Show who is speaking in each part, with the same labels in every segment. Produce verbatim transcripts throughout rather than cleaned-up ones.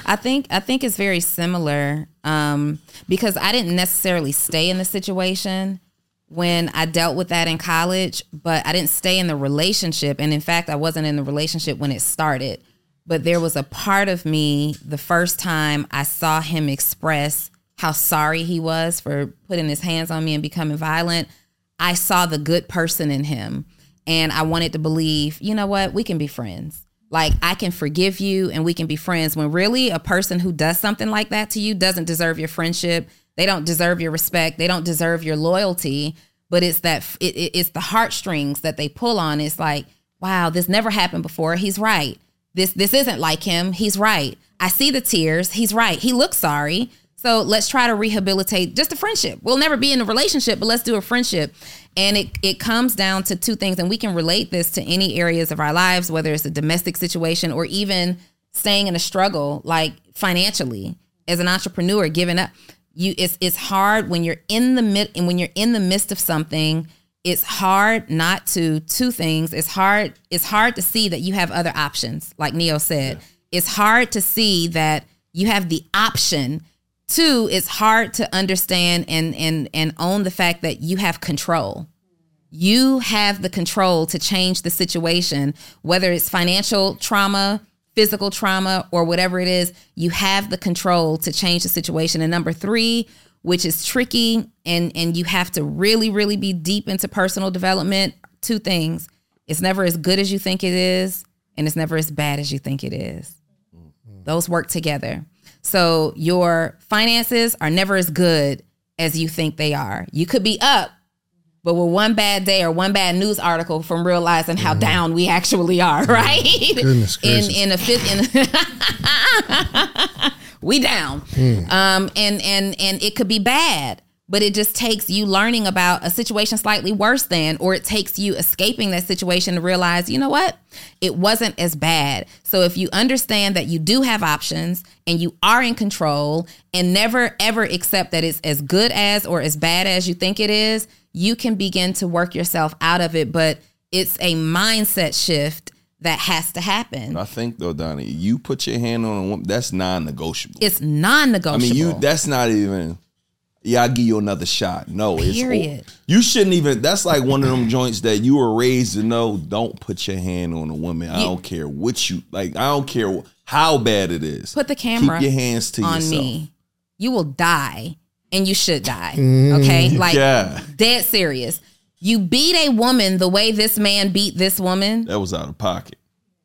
Speaker 1: I think I think it's very similar um, because I didn't necessarily stay in the situation when I dealt with that in college, but I didn't stay in the relationship. And in fact, I wasn't in the relationship when it started. But there was a part of me the first time I saw him express how sorry he was for putting his hands on me and becoming violent. I saw the good person in him. And I wanted to believe, you know what, we can be friends. Like, I can forgive you and we can be friends, when really a person who does something like that to you doesn't deserve your friendship. They don't deserve your respect. They don't deserve your loyalty. But it's that it, it, it's the heartstrings that they pull on. It's like, wow, this never happened before. He's right. This this isn't like him. He's right. I see the tears. He's right. He looks sorry. So let's try to rehabilitate just a friendship. We'll never be in a relationship, but let's do a friendship. And it, it comes down to two things. And we can relate this to any areas of our lives, whether it's a domestic situation or even staying in a struggle, like financially, as an entrepreneur, giving up. You, it's it's hard when you're in the mid and when you're in the midst of something. It's hard not to two things. It's hard. It's hard to see that you have other options, like Neo said. Yeah. It's hard to see that you have the option. Two, it's hard to understand and and and own the fact that you have control. You have the control to change the situation, whether it's financial trauma, physical trauma, or whatever it is. You have the control to change the situation. And number three, which is tricky, and and you have to really, really be deep into personal development. Two things. It's never as good as you think it is, and it's never as bad as you think it is. Mm-hmm. Those work together. So your finances are never as good as you think they are. You could be up, but with one bad day or one bad news article from realizing how mm-hmm. down we actually are, right?
Speaker 2: Goodness gracious.
Speaker 1: In in a fifth, in we down, mm. um, and and and it could be bad. But it just takes you learning about a situation slightly worse than, or it takes you escaping that situation to realize, you know what? It wasn't as bad. So if you understand that you do have options and you are in control, and never, ever accept that it's as good as or as bad as you think it is, you can begin to work yourself out of it. But it's a mindset shift that has to happen.
Speaker 3: I think, though, Donnie, you put your hand on a woman, that's non-negotiable.
Speaker 1: It's non-negotiable.
Speaker 3: I mean, you that's not even... Yeah, I'll give you another shot. No,
Speaker 1: Period.
Speaker 3: It's you shouldn't even. That's like one of them joints that you were raised to know. Don't put your hand on a woman. I don't care what you like. I don't care how bad it is.
Speaker 1: Put the camera.
Speaker 3: Keep your hands to
Speaker 1: on
Speaker 3: yourself.
Speaker 1: me. You will die, and you should die. Okay, like
Speaker 3: yeah.
Speaker 1: dead serious. You beat a woman the way this man beat this woman.
Speaker 3: That was out of pocket.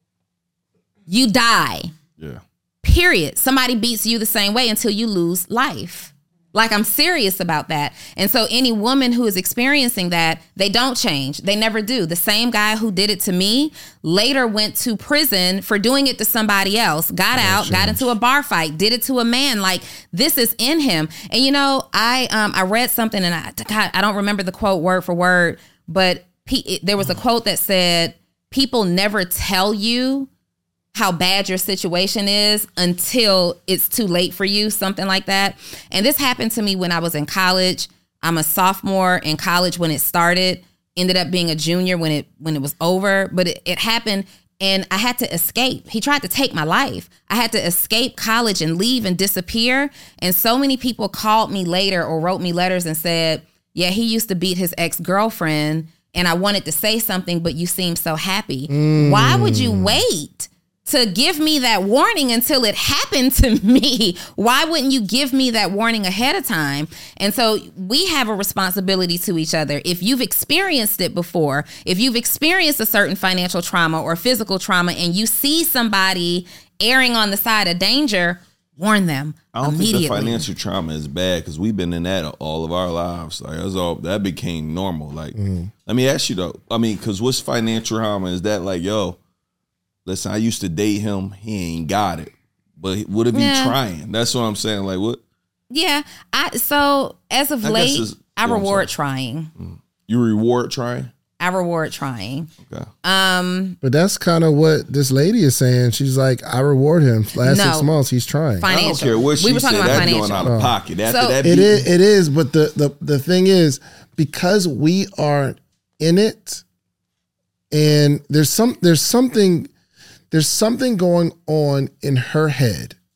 Speaker 1: You die.
Speaker 3: Yeah.
Speaker 1: Period. Somebody beats you the same way until you lose life. Like, I'm serious about that. And so any woman who is experiencing that, they don't change. They never do. The same guy who did it to me later went to prison for doing it to somebody else, got out, got into a bar fight, did it to a man. Like, this is in him. And, you know, I um I read something, and I, God, I don't remember the quote word for word, but P, it, there was a quote that said, people never tell you how bad your situation is until it's too late for you, something like that. And this happened to me when I was in college. I'm a sophomore in college when it started, ended up being a junior when it when it was over, but it, it happened, and I had to escape. He tried to take my life. I had to escape college and leave and disappear. And so many people called me later or wrote me letters and said, yeah, he used to beat his ex-girlfriend, and I wanted to say something, but you seem so happy. Mm. Why would you wait to give me that warning until it happened to me? Why wouldn't you give me that warning ahead of time? And so we have a responsibility to each other. If you've experienced it before, if you've experienced a certain financial trauma or physical trauma, and you see somebody erring on the side of danger, warn them
Speaker 3: I don't
Speaker 1: immediately.
Speaker 3: think the financial trauma is bad, because we've been in that all of our lives. Like, that's all that became normal. Like, mm. let me ask you though. I mean, because what's financial trauma? Is that like, yo, listen, I used to date him. He ain't got it. But would it be yeah. trying? That's what I'm saying. Like, what?
Speaker 1: Yeah. I So, as of I late, I reward trying.
Speaker 3: Mm. You reward trying?
Speaker 1: I reward trying.
Speaker 3: Okay.
Speaker 1: Um,
Speaker 2: But that's kind of what this lady is saying. She's like, I reward him. Last
Speaker 1: no,
Speaker 2: six months, he's trying.
Speaker 1: Financial.
Speaker 3: I don't care what she
Speaker 1: we were
Speaker 3: said.
Speaker 1: talking about
Speaker 3: That's
Speaker 1: financial.
Speaker 3: going out of pocket. After
Speaker 1: so,
Speaker 3: that
Speaker 2: it is, it is. But the, the, the thing is, because we are in it, and there's some there's something... There's something going on in her head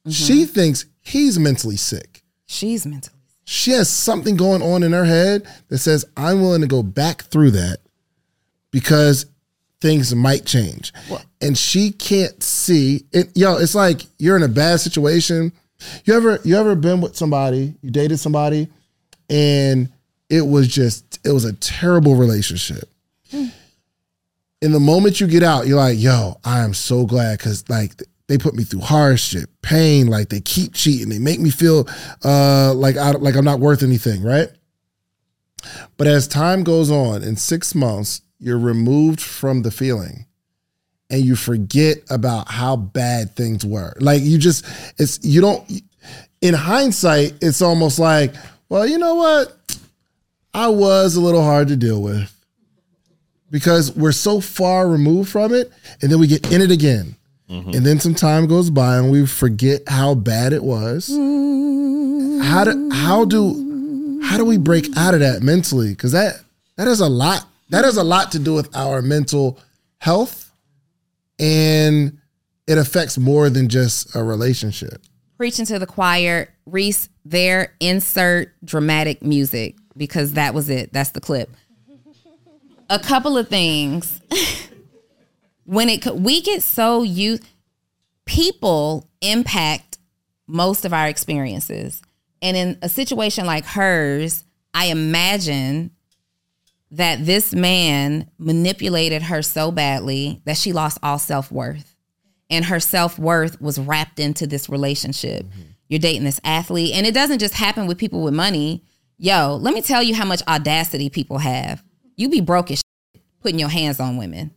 Speaker 2: Mm-hmm. She thinks he's mentally sick.
Speaker 1: She's mentally sick.
Speaker 2: She has something going on in her head that says, I'm willing to go back through that because things might change. What? And she can't see it. Yo, it's like you're in a bad situation. You ever you ever been with somebody, you dated somebody, and it was just, it was a terrible relationship. Mm. In the moment you get out, you're like, yo, I am so glad because like they put me through hardship, pain, like they keep cheating. They make me feel uh, like, I, like I'm not worth anything, right? But as time goes on, in six months, you're removed from the feeling and you forget about how bad things were. Like you just, it's, you don't, in hindsight, it's almost like, well, you know what? I was a little hard to deal with because we're so far removed from it and then we get in it again. Mm-hmm. And then some time goes by and we forget how bad it was. How do, how do, how do we break out of that mentally? Because that, that is a lot. That has a lot to do with our mental health, and it affects more than just a relationship.
Speaker 1: Preaching to the choir, Reese, there, insert dramatic music, because that was it. That's the clip. A couple of things. When it we get so used, people impact most of our experiences. And in a situation like hers, I imagine that this man manipulated her so badly that she lost all self-worth. And her self-worth was wrapped into this relationship. Mm-hmm. You're dating this athlete. And it doesn't just happen with people with money. Yo, let me tell you how much audacity people have. You be broke as shit putting your hands on women.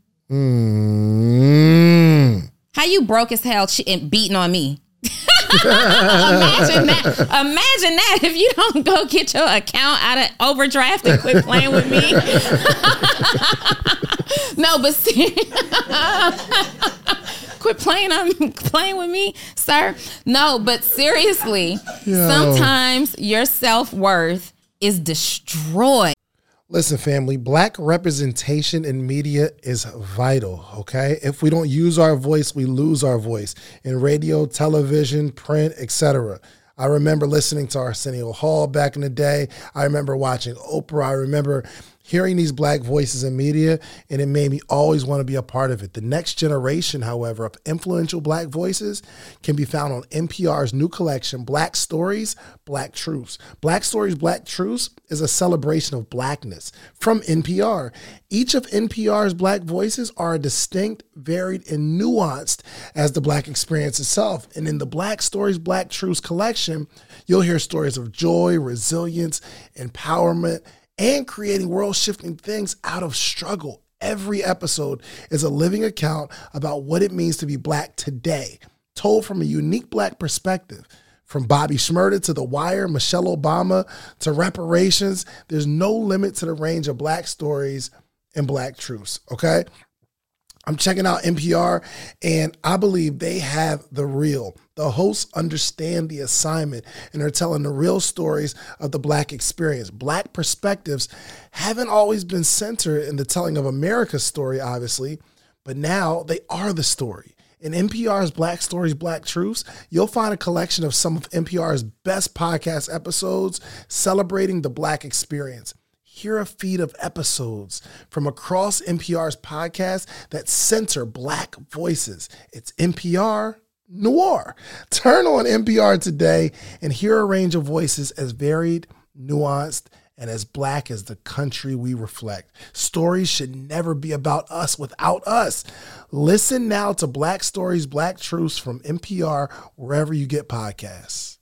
Speaker 1: Mm. How you broke as hell and beating on me? Imagine that. Imagine that if you don't go get your account out of overdraft and quit playing with me. No, but see, quit playing on playing with me, sir. No, but seriously, Yo. Sometimes your self-worth is destroyed.
Speaker 4: Listen, family, Black representation in media is vital, okay? If we don't use our voice, we lose our voice in radio, television, print, et cetera. I remember listening to Arsenio Hall back in the day. I remember watching Oprah. I remember hearing these Black voices in media, and it made me always want to be a part of it. The next generation, however, of influential Black voices can be found on N P R's new collection, Black Stories, Black Truths. Black Stories, Black Truths is a celebration of Blackness from N P R. Each of N P R's Black voices are distinct, varied, and nuanced as the Black experience itself. And in the Black Stories, Black Truths collection, you'll hear stories of joy, resilience, empowerment, and creating world-shifting things out of struggle. Every episode is a living account about what it means to be Black today, told from a unique Black perspective. From Bobby Shmurda to The Wire, Michelle Obama to reparations, there's no limit to the range of Black stories and Black truths, okay? I'm checking out N P R, and I believe they have the real. The hosts understand the assignment and are telling the real stories of the Black experience. Black perspectives haven't always been centered in the telling of America's story, obviously, but now they are the story. In N P R's Black Stories, Black Truths, you'll find a collection of some of N P R's best podcast episodes celebrating the Black experience. Hear a feed of episodes from across N P R's podcasts that center Black voices. It's N P R Noir. Turn on N P R today and hear a range of voices as varied, nuanced, and as Black as the country we reflect. Stories should never be about us without us. Listen now to Black Stories, Black Truths from N P R wherever you get podcasts.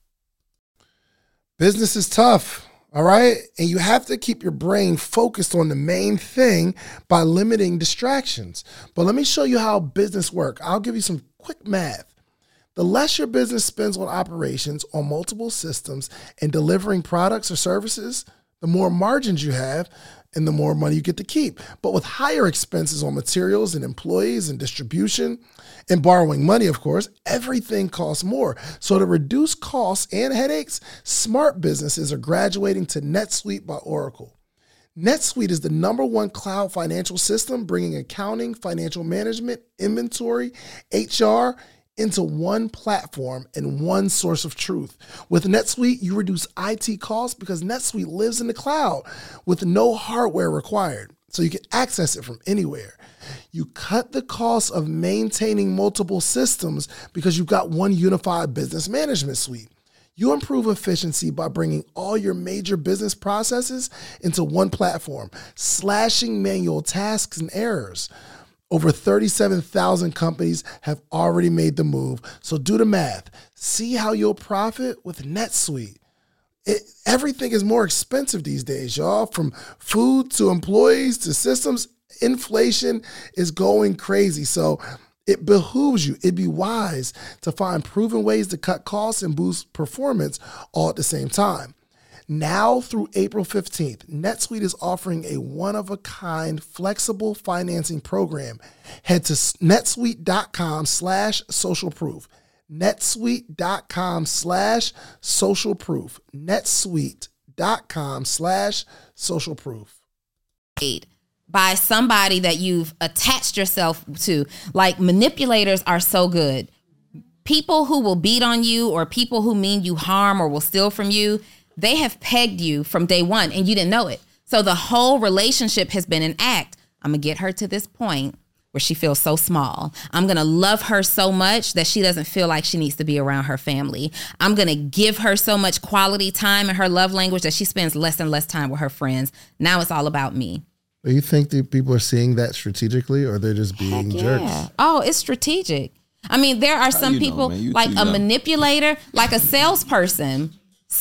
Speaker 4: Business is tough. All right. And you have to keep your brain focused on the main thing by limiting distractions. But let me show you how business works. I'll give you some quick math. The less your business spends on operations on multiple systems and delivering products or services, the more margins you have and the more money you get to keep. But with higher expenses on materials and employees and distribution and borrowing money, of course, everything costs more. So to reduce costs and headaches, smart businesses are graduating to NetSuite by Oracle. NetSuite is the number one cloud financial system, bringing accounting, financial management, inventory, H R, into one platform and one source of truth. With NetSuite, you reduce I T costs because NetSuite lives in the cloud with no hardware required, so you can access it from anywhere. You cut the cost of maintaining multiple systems because you've got one unified business management suite. You improve efficiency by bringing all your major business processes into one platform, slashing manual tasks and errors. Over thirty-seven thousand companies have already made the move, so do the math. See how you'll profit with NetSuite. It, everything is more expensive these days, y'all, from food to employees to systems. Inflation is going crazy, so it behooves you, it'd be wise to find proven ways to cut costs and boost performance all at the same time. Now through April fifteenth, NetSuite is offering a one-of-a-kind flexible financing program. Head to netsuite.com slash social proof. netsuite.com slash social proof. netsuite.com slash social proof.
Speaker 1: By somebody that you've attached yourself to. Like, manipulators are so good. People who will beat on you or people who mean you harm or will steal from you, they have pegged you from day one and you didn't know it. So the whole relationship has been an act. I'm going to get her to this point where she feels so small. I'm going to love her so much that she doesn't feel like she needs to be around her family. I'm going to give her so much quality time in her love language that she spends less and less time with her friends. Now it's all about me.
Speaker 2: Do you think that people are seeing that strategically, or they're just being
Speaker 1: Heck
Speaker 2: jerks?
Speaker 1: yeah. Oh, it's strategic. I mean, there are some
Speaker 3: you know,
Speaker 1: people
Speaker 3: man? You
Speaker 1: like
Speaker 3: too
Speaker 1: a
Speaker 3: young.
Speaker 1: manipulator, like a salesperson.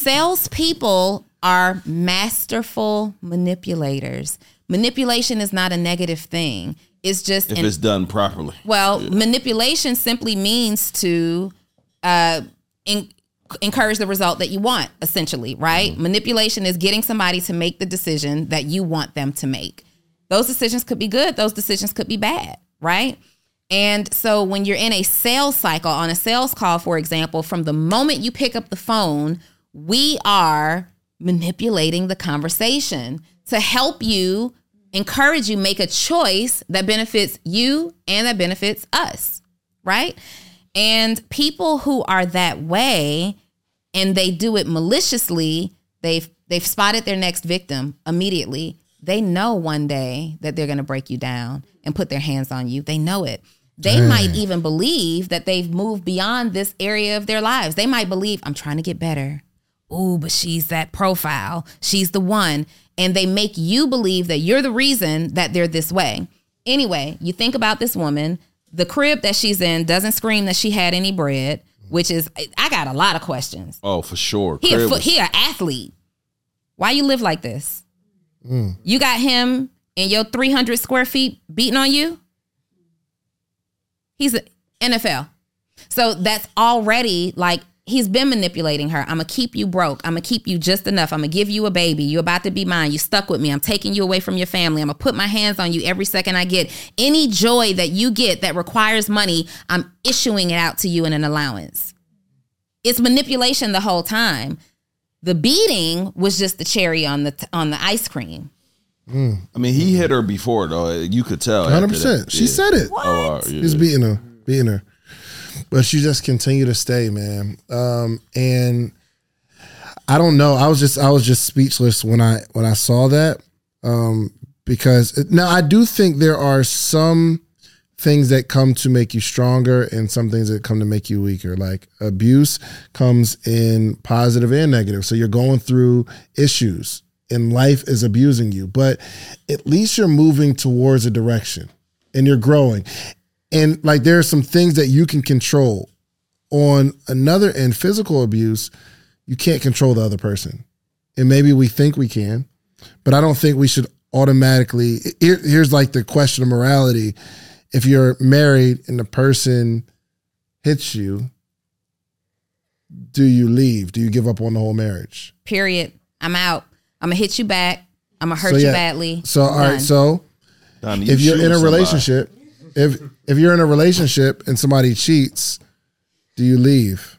Speaker 1: Salespeople are masterful manipulators. Manipulation is not a negative thing. It's just
Speaker 3: If
Speaker 1: an-
Speaker 3: it's done properly.
Speaker 1: well, manipulation simply means to uh, in, encourage the result that you want, essentially, right? Mm-hmm. Manipulation is getting somebody to make the decision that you want them to make. Those decisions could be good. Those decisions could be bad, right? And so when you're in a sales cycle, on a sales call, for example, from the moment you pick up the phone, we are manipulating the conversation to help you, encourage you, make a choice that benefits you and that benefits us, right? And people who are that way and they do it maliciously, they've they've spotted their next victim immediately. They know one day that they're going to break you down and put their hands on you. They know it. They Dang. might even believe that they've moved beyond this area of their lives. They might believe, I'm trying to get better. Ooh, but she's that profile. She's the one. And they make you believe that you're the reason that they're this way. Anyway, you think about this woman. The crib that she's in doesn't scream that she had any bread, which is, I got a lot of questions.
Speaker 3: Oh, for sure.
Speaker 1: He, a,
Speaker 3: Crib
Speaker 1: fo-
Speaker 3: was-
Speaker 1: he an athlete. Why you live like this?
Speaker 2: Mm.
Speaker 1: You got him in your three hundred square feet beating on you? He's an N F L. So that's already like, he's been manipulating her. I'm going to keep you broke. I'm going to keep you just enough. I'm going to give you a baby. You're about to be mine. You stuck with me. I'm taking you away from your family. I'm going to put my hands on you every second I get. Any joy that you get that requires money, I'm issuing it out to you in an allowance. It's manipulation the whole time. The beating was just the cherry on the on the ice cream.
Speaker 2: Mm.
Speaker 3: I mean, he hit her before, though. You could tell.
Speaker 2: one hundred
Speaker 3: after that.
Speaker 2: percent. She
Speaker 3: Yeah.
Speaker 2: said it.
Speaker 1: What?
Speaker 3: Oh, uh, yeah.
Speaker 2: He's beating her, beating her. But she just continued to stay, man. Um, and I don't know. I was just I was just speechless when I when I saw that. Um, because now I do think there are some things that come to make you stronger and some things that come to make you weaker. Like abuse comes in positive and negative. So you're going through issues and life is abusing you, but at least you're moving towards a direction and you're growing. And like there are some things that you can control. On another end, physical abuse, you can't control the other person. And maybe we think we can, but I don't think we should automatically. Here, here's like the question of morality. If you're married and the person hits you, do you leave? Do you give up on the whole marriage?
Speaker 1: Period. I'm out. I'm going to hit you back. I'm going to hurt
Speaker 2: So,
Speaker 1: you
Speaker 2: yeah.
Speaker 1: badly.
Speaker 2: So, all
Speaker 1: Done.
Speaker 2: right. So
Speaker 3: Donnie, you
Speaker 2: if you're in
Speaker 3: shooting
Speaker 2: a
Speaker 3: somebody.
Speaker 2: relationship, if if you're in a relationship and somebody cheats, do you leave?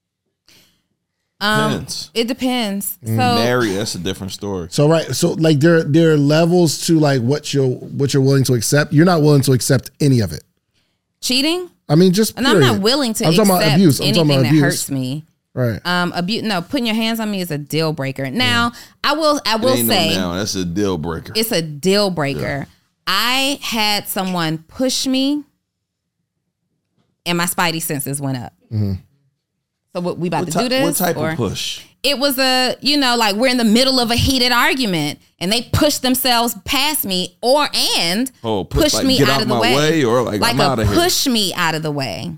Speaker 1: Um,
Speaker 3: Depends.
Speaker 1: it depends.
Speaker 2: Mm.
Speaker 1: So
Speaker 3: Married, that's a different story.
Speaker 2: So right, so like there there are levels to like what you're what you're willing to accept. You're not willing to accept any of it.
Speaker 1: cheating,
Speaker 2: I mean, just
Speaker 1: and
Speaker 2: period.
Speaker 1: I'm not willing to
Speaker 2: I'm talking
Speaker 1: accept
Speaker 2: about abuse. I'm
Speaker 1: anything
Speaker 2: talking about
Speaker 1: that
Speaker 2: abuse.
Speaker 1: hurts me.
Speaker 2: Right.
Speaker 1: Um, abuse. No, putting your hands on me is a deal breaker. Now, I will. I will
Speaker 3: It ain't
Speaker 1: say,
Speaker 3: no now. That's a deal breaker.
Speaker 1: it's a deal breaker. I had someone push me, and my spidey senses went up.
Speaker 2: Mm-hmm.
Speaker 1: So what we about
Speaker 3: what
Speaker 1: to do
Speaker 3: ty-
Speaker 1: this?
Speaker 3: What type
Speaker 1: or-
Speaker 3: of push?
Speaker 1: It was a, you know, like we're in the middle of a heated argument, and they pushed themselves past me, or and
Speaker 3: Oh, push-
Speaker 1: pushed
Speaker 3: like,
Speaker 1: me
Speaker 3: get
Speaker 1: out
Speaker 3: out
Speaker 1: of the
Speaker 3: my
Speaker 1: way,
Speaker 3: way, or like, I'm
Speaker 1: a
Speaker 3: outta here.
Speaker 1: push me out of the way.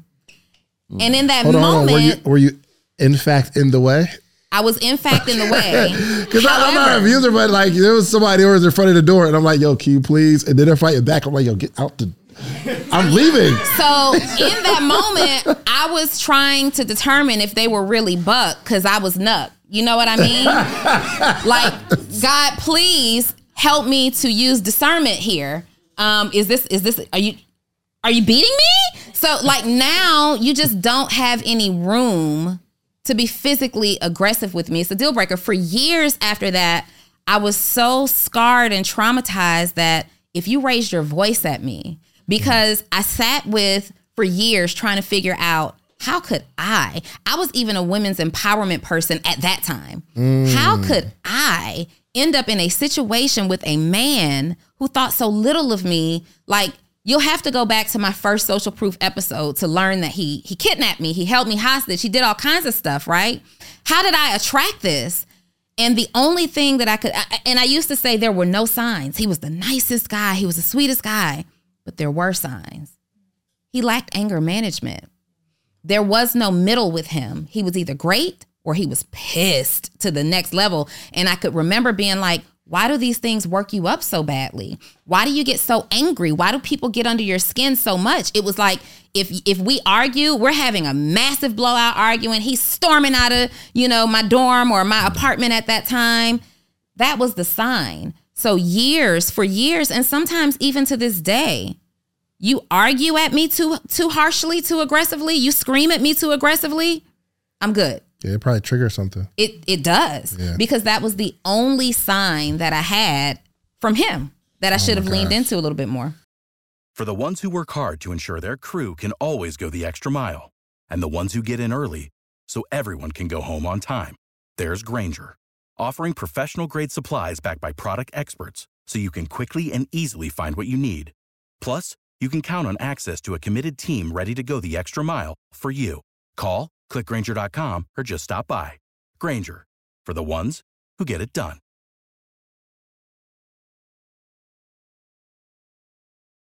Speaker 1: And in that
Speaker 2: Hold on, hold on.
Speaker 1: moment,
Speaker 2: Were you, were you in fact in the way?
Speaker 1: I was in fact in the way.
Speaker 2: Because I'm not an
Speaker 1: However-
Speaker 2: abuser, but like there was somebody who was in front of the door, and I'm like, "Yo, can you please?" And then they're fighting back. I'm like, "Yo, get out the." I'm leaving.
Speaker 1: So in that moment, I was trying to determine if they were really buck because I was nuck. You know what I mean? Like, God, please help me to use discernment here. Um, is this, is this, are you, are you beating me? So like now you just don't have any room to be physically aggressive with me. It's a deal breaker. For years after that, I was so scarred and traumatized that if you raised your voice at me, because I sat with for years trying to figure out how could I, I was even a women's empowerment person at that time. Mm. How could I end up in a situation with a man who thought so little of me? Like, you'll have to go back to my first Social Proof episode to learn that he he kidnapped me. He held me hostage. He did all kinds of stuff, right? How did I attract this? And the only thing that I could, and I used to say there were no signs. He was the nicest guy. He was the sweetest guy. But there were signs. He lacked anger management. There was no middle with him. He was either great or he was pissed to the next level. And I could remember being like, why do these things work you up so badly? Why do you get so angry? Why do people get under your skin so much? It was like, if if we argue, we're having a massive blowout argument. He's storming out of, you know, my dorm or my apartment at that time. That was the sign. So years, for years, and sometimes even to this day, you argue at me too too harshly, too aggressively, you scream at me too aggressively, I'm good.
Speaker 2: Yeah, it probably triggers something.
Speaker 1: It it does.
Speaker 2: Yeah.
Speaker 1: Because that was the only sign that I had from him that I should have leaned into a little bit more.
Speaker 5: For the ones who work hard to ensure their crew can always go the extra mile, and the ones who get in early so everyone can go home on time, there's Grainger, offering professional-grade supplies backed by product experts so you can quickly and easily find what you need. Plus, you can count on access to a committed team ready to go the extra mile for you. Call, click Grainger dot com, or just stop by. Grainger, for the ones who get it done.